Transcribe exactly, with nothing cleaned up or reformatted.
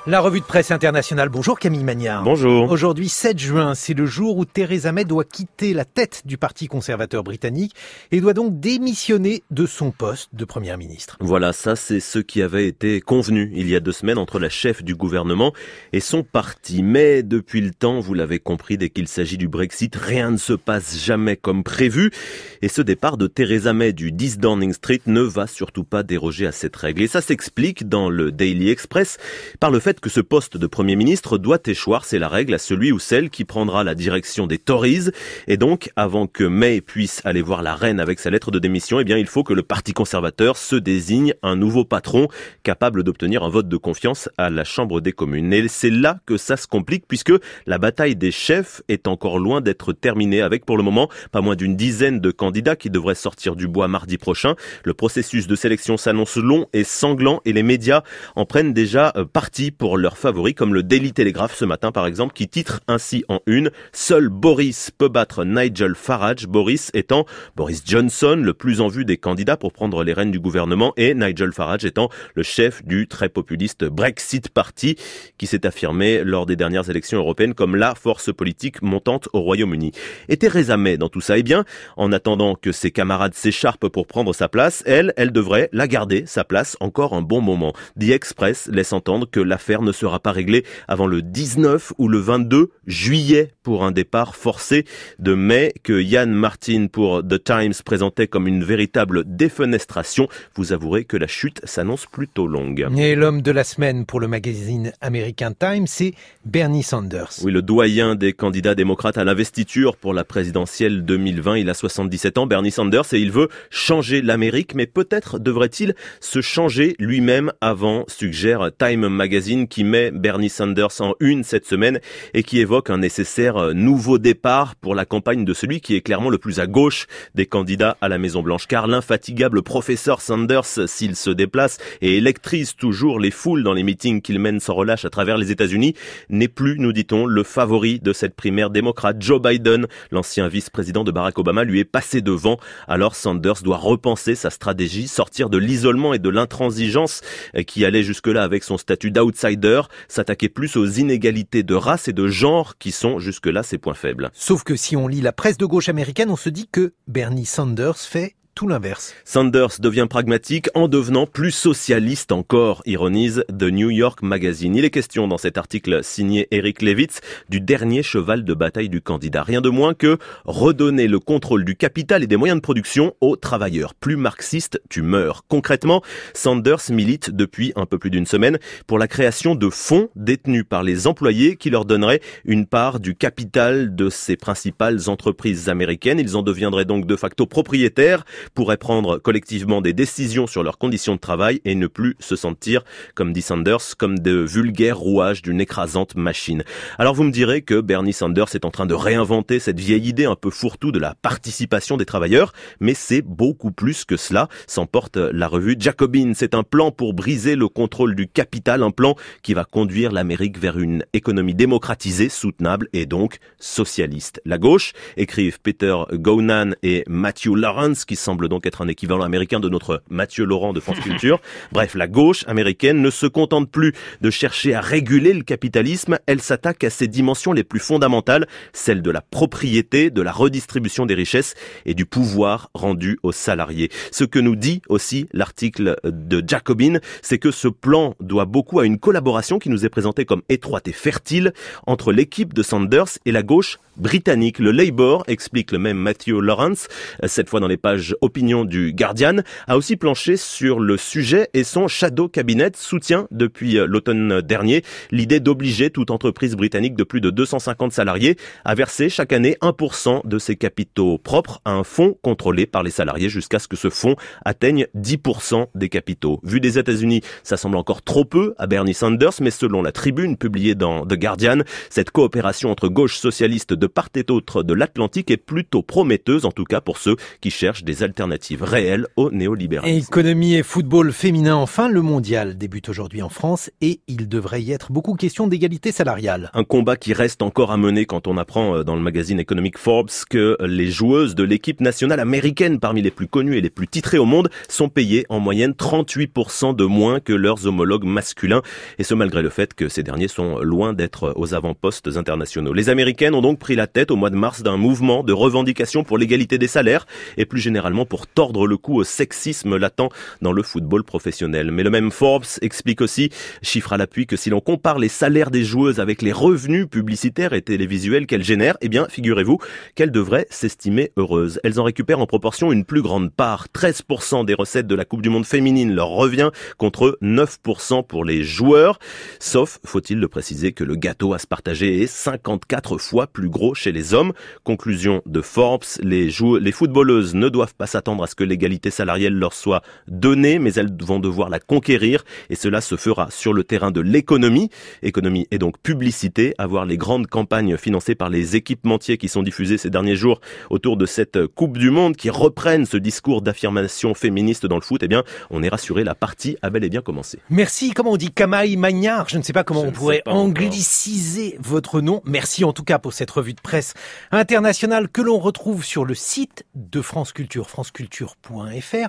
La revue de presse internationale. Bonjour Camille Magnard. Bonjour. Aujourd'hui sept juin, c'est le jour où Theresa May doit quitter la tête du Parti conservateur britannique et doit donc démissionner de son poste de première ministre. Voilà, ça c'est ce qui avait été convenu il y a deux semaines entre la chef du gouvernement et son parti. Mais depuis le temps, vous l'avez compris, dès qu'il s'agit du Brexit, rien ne se passe jamais comme prévu. Et ce départ de Theresa May du dix Downing Street ne va surtout pas déroger à cette règle. Et ça s'explique dans le Daily Express par le fait que ce poste de Premier ministre doit échoir, c'est la règle, à celui ou celle qui prendra la direction des Tories. Et donc, avant que May puisse aller voir la reine avec sa lettre de démission, eh bien, il faut que le Parti conservateur se désigne un nouveau patron capable d'obtenir un vote de confiance à la Chambre des communes. Et c'est là que ça se complique puisque la bataille des chefs est encore loin d'être terminée avec, pour le moment, pas moins d'une dizaine de candidats qui devraient sortir du bois mardi prochain. Le processus de sélection s'annonce long et sanglant et les médias en prennent déjà parti pour leurs favoris, comme le Daily Telegraph ce matin par exemple, qui titre ainsi en une « Seul Boris peut battre Nigel Farage », Boris étant Boris Johnson, le plus en vue des candidats pour prendre les rênes du gouvernement, et Nigel Farage étant le chef du très populiste Brexit Party, qui s'est affirmé lors des dernières élections européennes comme la force politique montante au Royaume-Uni. Et Theresa May dans tout ça, eh bien, en attendant que ses camarades s'écharpent pour prendre sa place, elle, elle devrait la garder, sa place, encore un bon moment. The Express laisse entendre que l'affaire ne sera pas réglée avant le dix-neuf ou le vingt-deux juillet pour un départ forcé de May, que Ian Martin pour The Times présentait comme une véritable défenestration. Vous avouerez que la chute s'annonce plutôt longue. Et l'homme de la semaine pour le magazine American Times, c'est Bernie Sanders. Oui, le doyen des candidats démocrates à l'investiture pour la présidentielle deux mille vingt. Il a soixante-dix-sept ans, Bernie Sanders, et il veut changer l'Amérique, mais peut-être devrait-il se changer lui-même avant, suggère Time Magazine, qui met Bernie Sanders en une cette semaine et qui évoque un nécessaire nouveau départ pour la campagne de celui qui est clairement le plus à gauche des candidats à la Maison-Blanche. Car l'infatigable professeur Sanders, s'il se déplace et électrise toujours les foules dans les meetings qu'il mène sans relâche à travers les États-Unis, n'est plus, nous dit-on, le favori de cette primaire démocrate. Joe Biden, l'ancien vice-président de Barack Obama, lui est passé devant. Alors Sanders doit repenser sa stratégie, sortir de l'isolement et de l'intransigeance qui allait jusque-là avec son statut d'outsider, s'attaquer plus aux inégalités de race et de genre qui sont jusque-là ses points faibles. Sauf que si on lit la presse de gauche américaine, on se dit que Bernie Sanders fait tout l'inverse. Sanders devient pragmatique en devenant plus socialiste encore, ironise The New York Magazine. Il est question dans cet article signé Eric Levitz du dernier cheval de bataille du candidat. Rien de moins que redonner le contrôle du capital et des moyens de production aux travailleurs. Plus marxiste, tu meurs. Concrètement, Sanders milite depuis un peu plus d'une semaine pour la création de fonds détenus par les employés qui leur donneraient une part du capital de ces principales entreprises américaines. Ils en deviendraient donc de facto propriétaires, pourraient prendre collectivement des décisions sur leurs conditions de travail et ne plus se sentir, comme dit Sanders, comme de vulgaires rouages d'une écrasante machine. Alors vous me direz que Bernie Sanders est en train de réinventer cette vieille idée un peu fourre-tout de la participation des travailleurs, mais c'est beaucoup plus que cela, s'emporte la revue Jacobin. C'est un plan pour briser le contrôle du capital, un plan qui va conduire l'Amérique vers une économie démocratisée, soutenable et donc socialiste. La gauche, écrivent Peter Gownan et Matthew Lawrence, qui semble donc être un équivalent américain de notre Mathieu Laurent de France Culture. Bref, la gauche américaine ne se contente plus de chercher à réguler le capitalisme, elle s'attaque à ses dimensions les plus fondamentales, celles de la propriété, de la redistribution des richesses et du pouvoir rendu aux salariés. Ce que nous dit aussi l'article de Jacobin, c'est que ce plan doit beaucoup à une collaboration qui nous est présentée comme étroite et fertile entre l'équipe de Sanders et la gauche britannique. Le Labour, explique le même Matthew Lawrence, cette fois dans les pages opinion du Guardian, a aussi planché sur le sujet et son shadow cabinet soutient depuis l'automne dernier l'idée d'obliger toute entreprise britannique de plus de deux cent cinquante salariés à verser chaque année un pour cent de ses capitaux propres à un fonds contrôlé par les salariés jusqu'à ce que ce fonds atteigne dix pour cent des capitaux. Vu des États-Unis, ça semble encore trop peu à Bernie Sanders, mais selon la tribune publiée dans The Guardian, cette coopération entre gauche socialiste de part et d'autre de l'Atlantique est plutôt prometteuse, en tout cas pour ceux qui cherchent des alternative réelle au néolibéralisme. Économie et football féminin, enfin, le mondial débute aujourd'hui en France et il devrait y être beaucoup question d'égalité salariale. Un combat qui reste encore à mener quand on apprend dans le magazine économique Forbes que les joueuses de l'équipe nationale américaine, parmi les plus connues et les plus titrées au monde, sont payées en moyenne trente-huit pour cent de moins que leurs homologues masculins. Et ce malgré le fait que ces derniers sont loin d'être aux avant-postes internationaux. Les Américaines ont donc pris la tête au mois de mars d'un mouvement de revendication pour l'égalité des salaires et plus généralement pour tordre le cou au sexisme latent dans le football professionnel. Mais le même Forbes explique aussi, chiffre à l'appui, que si l'on compare les salaires des joueuses avec les revenus publicitaires et télévisuels qu'elles génèrent, eh bien, figurez-vous qu'elles devraient s'estimer heureuses. Elles en récupèrent en proportion une plus grande part. treize pour cent des recettes de la Coupe du Monde féminine leur revient contre neuf pour cent pour les joueurs. Sauf, faut-il le préciser, que le gâteau à se partager est cinquante-quatre fois plus gros chez les hommes. Conclusion de Forbes, les, jou- les footballeuses ne doivent pas s'attendre à ce que l'égalité salariale leur soit donnée, mais elles vont devoir la conquérir et cela se fera sur le terrain de l'économie. Économie et donc publicité, à voir les grandes campagnes financées par les équipementiers qui sont diffusées ces derniers jours autour de cette Coupe du Monde qui reprennent ce discours d'affirmation féministe dans le foot. Eh bien, on est rassuré, la partie a bel et bien commencé. Merci, comment on dit, Camaï Magnard, je ne sais pas comment Je on pourrait angliciser encore votre nom. Merci en tout cas pour cette revue de presse internationale que l'on retrouve sur le site de France Culture, franceculture point f r.